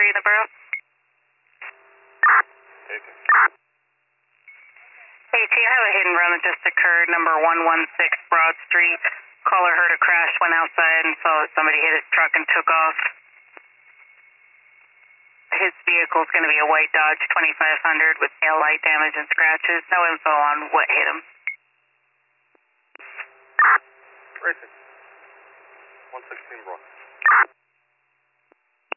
in the borough. Taken. Hey, do you have a hit and run that just occurred, number 116 Broad Street? Caller heard a crash, went outside and saw that somebody hit his truck and took off. His vehicle is going to be a white Dodge 2500 with tail light damage and scratches. No info on what hit him. Racing. 116 Broad.